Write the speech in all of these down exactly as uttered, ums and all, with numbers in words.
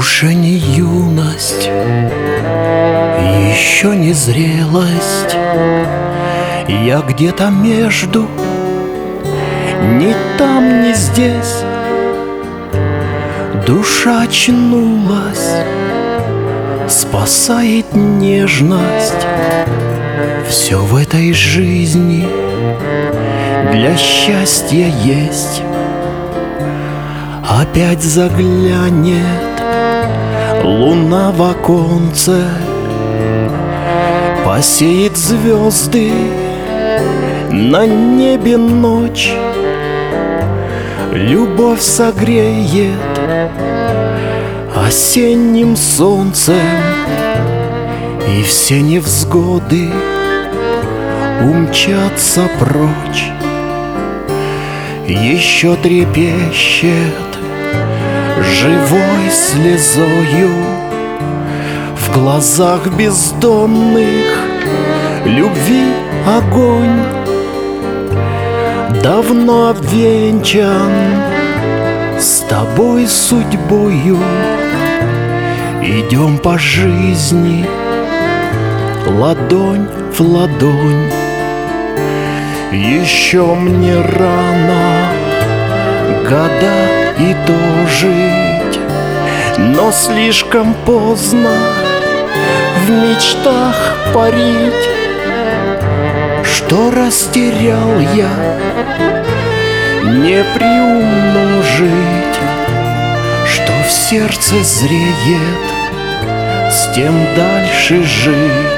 Уже не юность, еще не зрелость. Я где-то между, ни там, ни здесь. Душа очнулась, спасает нежность. Все в этой жизни для счастья есть. Опять заглянет луна в оконце, посеет звезды на небе ночь. Любовь согреет осенним солнцем, и все невзгоды умчатся прочь. Еще трепещет живой слезою в глазах бездонных любви огонь. Давно обвенчан с тобой судьбою, идем по жизни ладонь в ладонь. Еще мне рано года и дожить, но слишком поздно в мечтах парить. Что растерял я, не приумножить, что в сердце зреет, с тем дальше жить.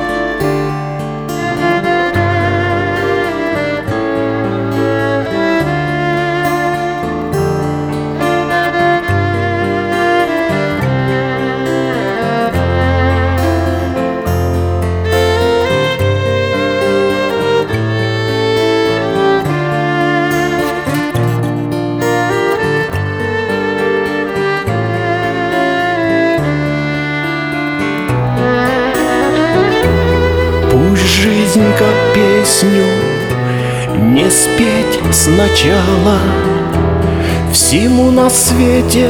Жизнь как песню не спеть сначала. Всему на свете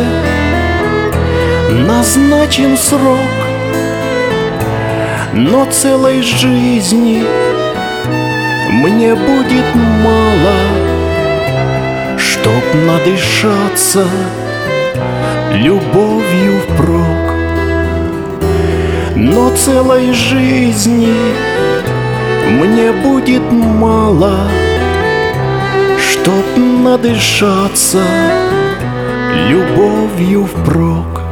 назначен срок, но целой жизни мне будет мало, чтоб надышаться любовью впрок. Но целой жизни мне будет мало, чтоб надышаться любовью впрок.